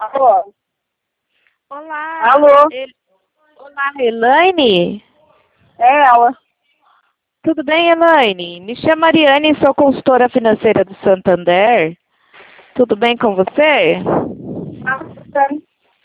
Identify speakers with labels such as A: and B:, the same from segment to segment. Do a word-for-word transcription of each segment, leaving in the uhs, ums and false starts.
A: Alô?
B: Olá,
A: Alô?
B: El... Olá, Elaine.
A: É ela.
B: Tudo bem, Elaine? Me chamo Mariane, sou consultora financeira do Santander. Tudo bem com você?
A: Ah, tá.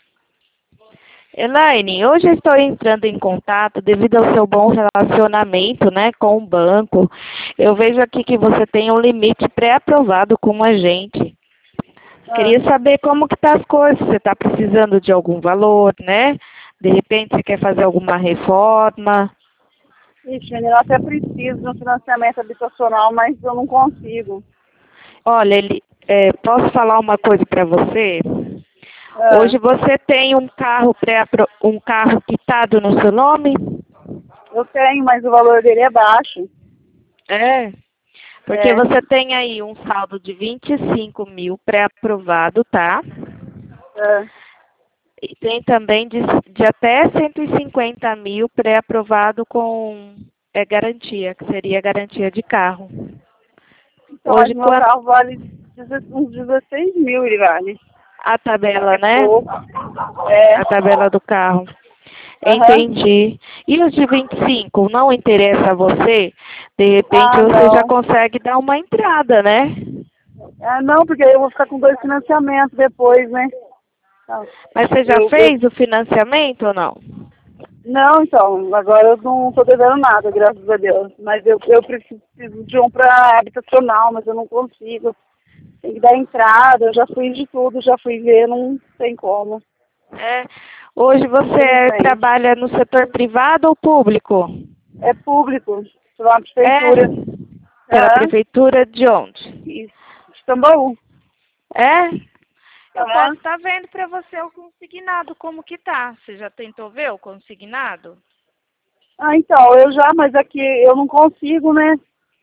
B: Elaine, hoje eu estou entrando em contato devido ao seu bom relacionamento, né, com o banco. Eu vejo aqui que você tem um limite pré-aprovado com a gente.
A: Ah,
B: Queria saber como que tá as coisas. Você está precisando de algum valor, né? De repente você quer fazer alguma reforma.
A: ixi, menina, eu até preciso de um financiamento habitacional, mas eu não consigo.
B: Olha, ele, é, posso falar uma coisa para você?
A: Ah,
B: Hoje você tem um carro pré um carro quitado no seu nome?
A: eu tenho, mas o valor dele é baixo.
B: É. Porque
A: É.
B: você tem aí um saldo de vinte e cinco mil pré-aprovado, tá?
A: Ah,
B: E tem também de, de até cento e cinquenta mil pré-aprovado com é, garantia, que seria garantia de carro.
A: então, mas
B: Hoje,
A: meu
B: quanto
A: carro vale deze- uns dezesseis mil, ele vale.
B: a tabela,
A: É
B: né?
A: pouco. É.
B: A tabela do carro.
A: Aham.
B: Entendi. E os de vinte e cinco, não interessa a você? De repente
A: Ah,
B: você já
A: não.
B: consegue dar uma entrada, né?
A: Ah, não, porque aí eu vou ficar com dois financiamentos depois, né? Tá.
B: Mas você já
A: Eu, eu,
B: fez o financiamento ou não?
A: não, então, agora eu não estou devendo nada, graças a Deus. Mas eu, eu preciso de um para habitacional, mas eu não consigo. Tem que dar entrada, eu já fui de tudo, já fui ver, não tem como,
B: É. Hoje você
A: infelizmente.
B: trabalha no setor privado ou público?
A: É público, pela
B: É.
A: prefeitura.
B: Pela
A: Aham,
B: prefeitura de onde?
A: isso. De Tambaú.
B: É. Eu posso
A: Aham.
B: estar vendo para você o consignado como que tá. Você já tentou ver o consignado?
A: Ah, então, eu já, mas aqui eu não consigo, né?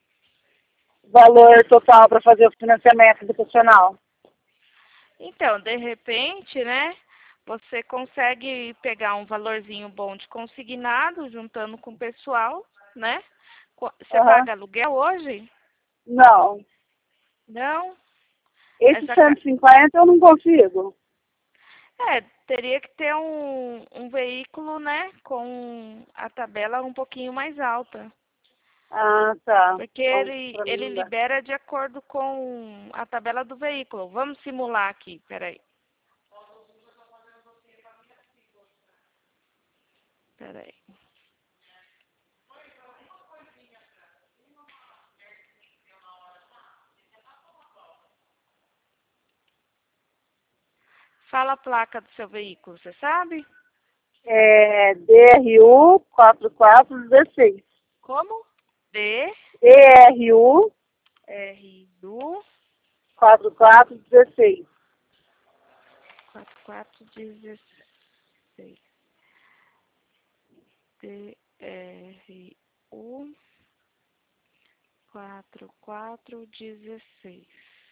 A: Valor total para fazer o financiamento habitacional.
B: Então, de repente, né, você consegue pegar um valorzinho bom de consignado, juntando com o pessoal, né? Co- Você
A: Aham.
B: paga aluguel hoje?
A: Não.
B: Não?
A: Esse
B: Essa ca-
A: cento e cinquenta eu não consigo.
B: É, teria que ter um, um veículo, né, com a tabela um pouquinho mais alta.
A: Ah, tá.
B: Porque
A: Bom,
B: ele,
A: pra mim
B: ele
A: não dá.
B: libera de acordo com a tabela do veículo. Vamos simular aqui, peraí. Peraí. Fala a placa do seu veículo, você sabe?
A: É D R U quatro quatro um seis.
B: Como? D,
A: D R U
B: R, do,
A: quatro quatro um seis.
B: quatro quatro um seis. D, R, U, quatro quatro um seis.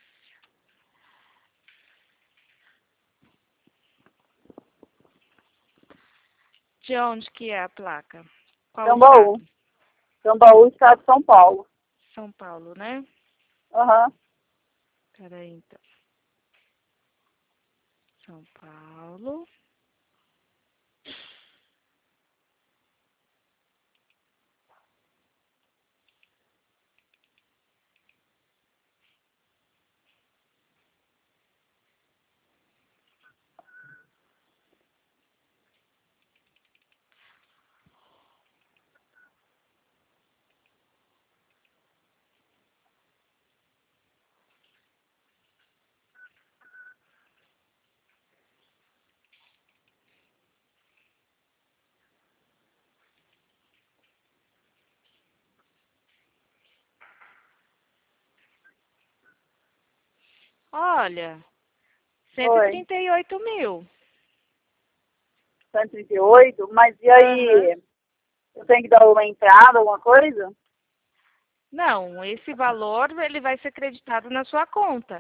B: De onde que é a placa? Qual
A: Tambaú.
B: estado?
A: Tambaú, estado de São Paulo.
B: São Paulo, né?
A: Aham.
B: Peraí, então. São Paulo. Olha, cento e
A: Oi.
B: trinta e oito mil.
A: cento e trinta e oito. Mas e
B: Aham.
A: aí? Eu tenho que dar uma entrada, alguma coisa?
B: Não, esse valor ele vai ser creditado na sua conta.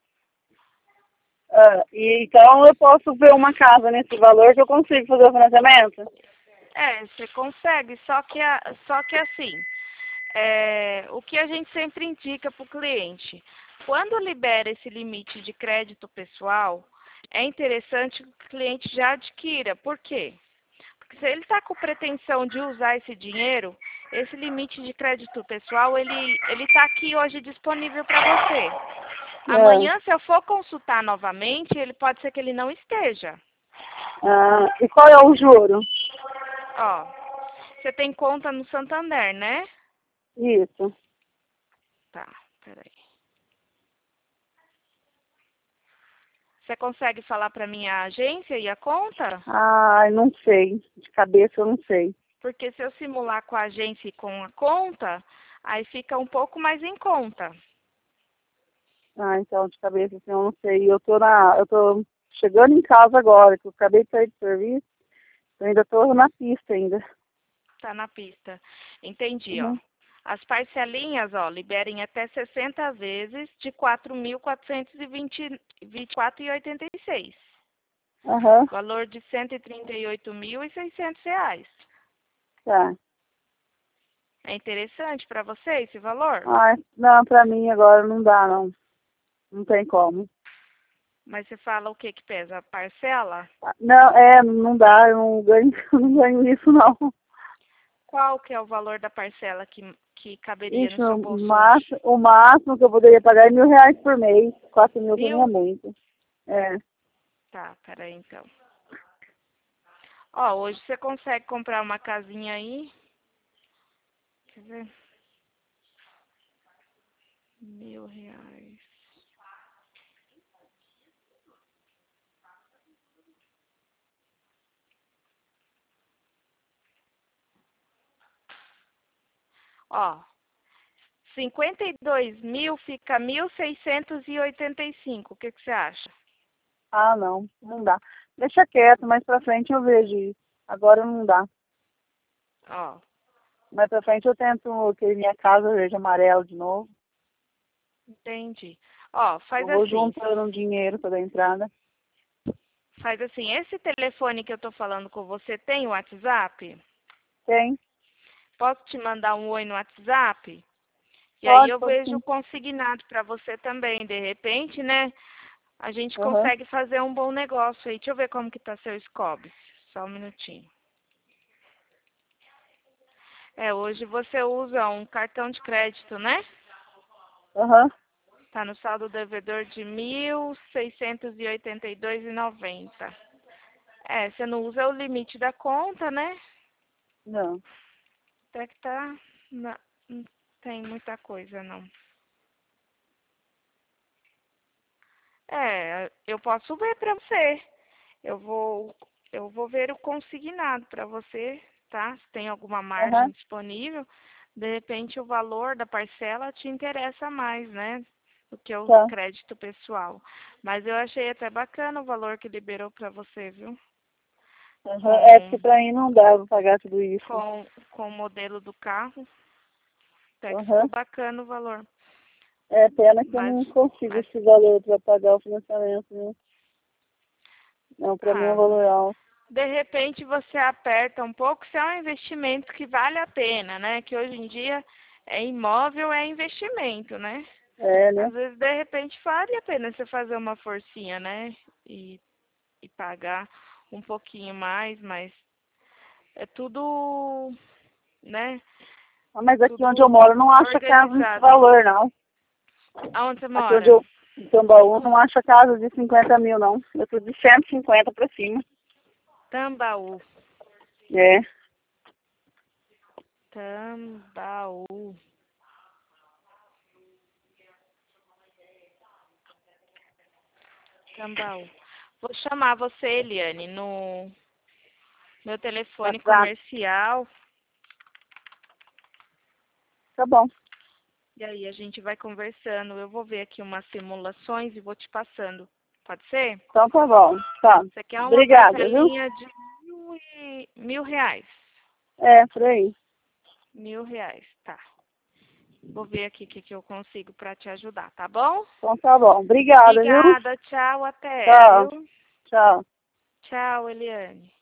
A: Ah, e, então eu posso ver uma casa nesse valor que eu consigo fazer o financiamento?
B: É, você consegue, só que, a, só que assim, é, o que a gente sempre indica para o cliente, quando libera esse limite de crédito pessoal, é interessante que o cliente já adquira. Por quê? Porque se ele está com pretensão de usar esse dinheiro, esse limite de crédito pessoal, ele ele está aqui hoje disponível para você.
A: É.
B: Amanhã, se eu for consultar novamente, ele pode ser que ele não esteja.
A: Ah, e qual é o juro?
B: Ó, você tem conta no Santander, né?
A: Isso.
B: Tá, peraí. Você consegue falar para mim a agência e a conta?
A: Ah, não sei. De cabeça eu não sei.
B: Porque se eu simular com a agência e com a conta, aí fica um pouco mais em conta.
A: Ah, então de cabeça assim, eu não sei. Eu tô na. Eu tô chegando em casa agora, que eu acabei de sair do serviço. Eu ainda tô na pista ainda.
B: Tá na pista. Entendi, ó.
A: Uhum.
B: As parcelinhas, ó, liberem até sessenta vezes de quatro mil quatrocentos e vinte e quatro reais e oitenta e seis.
A: Aham,
B: Valor de cento e trinta e oito mil e seiscentos reais.
A: tá.
B: É interessante para você esse valor?
A: Ah, não, pra mim agora não dá, não. Não tem como.
B: Mas você fala o que que pesa? A parcela?
A: Ah, não, é, não dá, eu não ganho, eu não ganho isso, não.
B: Qual que é o valor da parcela que, que caberia no
A: Ixi,
B: seu
A: o
B: bolso hoje?
A: máximo, o máximo que eu poderia pagar é mil reais por mês. Quatro mil pra mim é
B: Mil?
A: muito. É.
B: Tá, peraí então. Ó, hoje você consegue comprar uma casinha aí. Quer ver? Mil reais. Ó, cinquenta e dois mil fica mil seiscentos e oitenta e cinco. O que que você acha?
A: Ah, não, não dá. Deixa quieto, mais pra frente eu vejo isso. Agora não dá.
B: Ó,
A: Mais pra frente eu tento que minha casa veja amarelo de novo.
B: entendi. Ó, faz
A: Eu vou
B: assim.
A: juntando um dinheiro pra dar entrada.
B: Faz assim, esse telefone que eu tô falando com você tem o WhatsApp?
A: Tem?
B: Posso te mandar um oi no WhatsApp? E aí
A: Pode,
B: eu
A: pode
B: vejo o
A: sim.
B: consignado para você também. De repente, né? A gente
A: Aham.
B: consegue fazer um bom negócio aí. Deixa eu ver como que tá seu Scobis. Só um minutinho. É, hoje você usa um cartão de crédito, né?
A: Aham.
B: Tá no saldo devedor de mil seiscentos e oitenta e dois reais e noventa centavos. É, você não usa o limite da conta, né?
A: Não.
B: Até que tá... Não, não tem muita coisa, não. É, eu posso ver para você. Eu vou, eu vou ver o consignado para você, tá? Se tem alguma margem
A: Aham.
B: disponível, de repente o valor da parcela te interessa mais, né? Do que o
A: Tá.
B: crédito pessoal. Mas eu achei até bacana o valor que liberou para você, viu?
A: Aham. É porque
B: Com,
A: pra mim não dá pra pagar tudo isso.
B: com, com o modelo do carro, até que ficou
A: Aham.
B: bacana o valor.
A: É pena que eu
B: Mas,
A: não consigo
B: mas,
A: esse valor pra pagar o financiamento, né? Não, pra mim é um
B: ah,
A: valor alto.
B: de repente você aperta um pouco, se é um investimento que vale a pena, né? Que hoje em dia é imóvel, é investimento, né?
A: É, né?
B: Às vezes, de repente, vale a pena você fazer uma forcinha, né? E, e pagar um pouquinho mais, mas é tudo, né?
A: Ah, mas aqui onde eu
B: Tudo
A: moro não acha casa desse
B: organizado.
A: valor, não.
B: Aonde você
A: Aqui onde
B: mora?
A: eu, em Tambaú, não acha casa de cinquenta mil, não. Eu tô de cento e cinquenta pra cima.
B: Tambaú.
A: É.
B: Tambaú. Tambaú. Vou chamar você, Eliane, no meu telefone
A: WhatsApp.
B: comercial.
A: Tá bom.
B: E aí a gente vai conversando. Eu vou ver aqui umas simulações e vou te passando. Pode ser?
A: Então tá bom. Tá.
B: Você quer uma
A: Obrigada, viu?
B: parcelinha de mil, e... mil reais.
A: É, por aí.
B: Mil reais, tá. Vou ver aqui o que, que eu consigo para te ajudar, tá bom?
A: Então tá bom. Obrigada, viu?
B: Obrigada, tchau, até,
A: Tchau.
B: viu?
A: Tchau.
B: Tchau, Eliane.